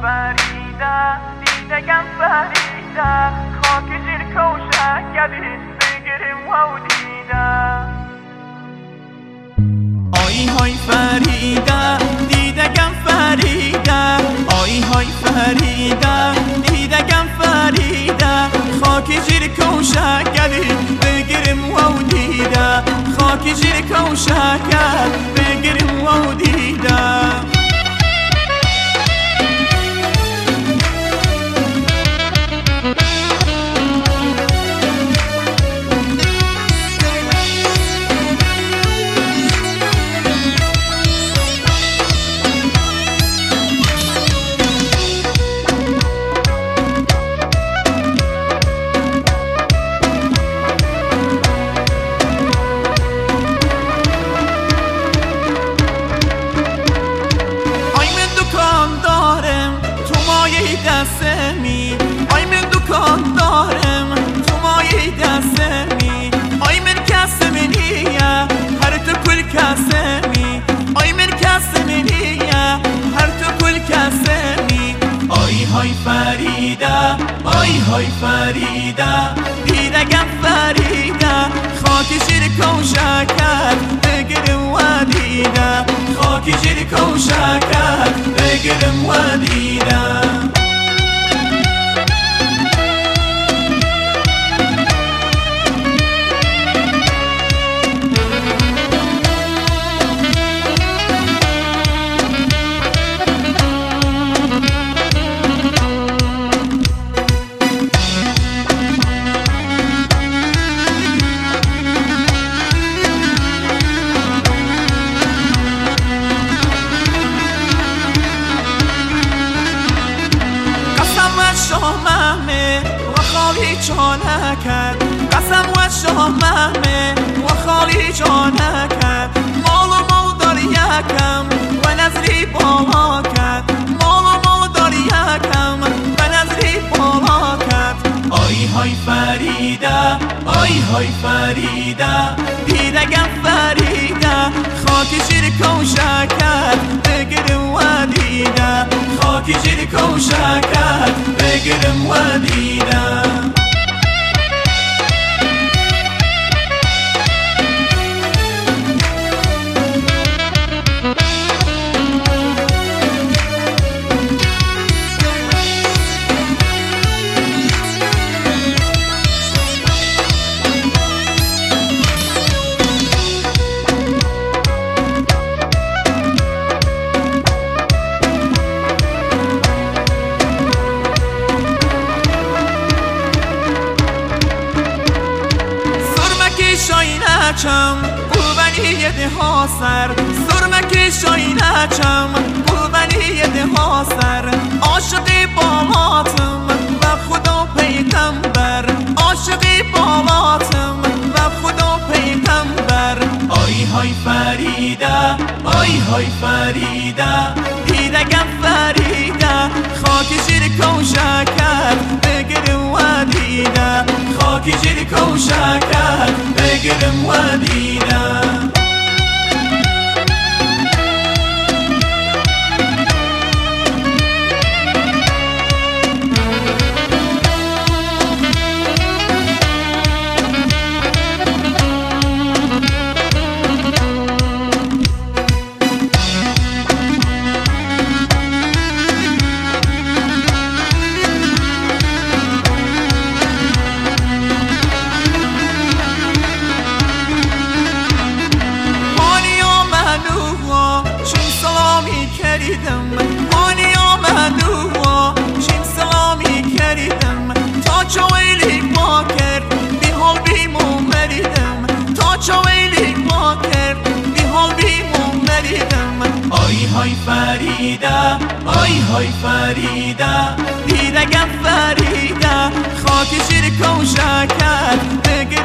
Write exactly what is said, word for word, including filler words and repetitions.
فریده دیدگم فریده خاک زیر کوشکدی بگیریم و دیده آی های فریده دیدگم فریده آی های فریده دیدگم فریده خاک زیر کوشکدی بگیریم و دیده خاک زیر کوشکد بگیریم و دیده دستمی آی من دکان دارم تو مایه دستمی آی من کسمنیه هر تو کل کسمی آی من کسمنیه هر تو کل کسمی آی های فریده آی های فریده دیدگم فریده خاک زیر کوشکت بگیرم و دیده خاک زیر کوشکت بگیرم و دیده شاممه و خالی جانه کرد قسم و شاممه و خالی جانه کرد مال و مال دار یکم و نظری بالا کرد مال و مال دار یکم و نظری بالا کرد آی های فریده آی های فریده دیدگم فریده خاک زیر کوشکت بگیرم و دیده خاک زیر کوشکت بگیرم و دیده شاینچم قربانی ده ها سر سرمک شاینچم قربانی ده ها سر عاشقی بالاتم و خدا پیغمبر عاشقی بالاتم و خدا پیغمبر آی های فریده آی های فریده دیدگم فریده خاک زیر کوشکت بگیرم و دیده خاک زیر کوشکت بگیرم و دیده مانی آمدو و چین سلامی کردم تا چو ویلی با کرد بی حال بیمو مریدم تا چو ویلی با کرد بی حال بیمو مریدم آی های فریده آی های فریده دیدگم فریده خاک زیر کوشکت بگیرم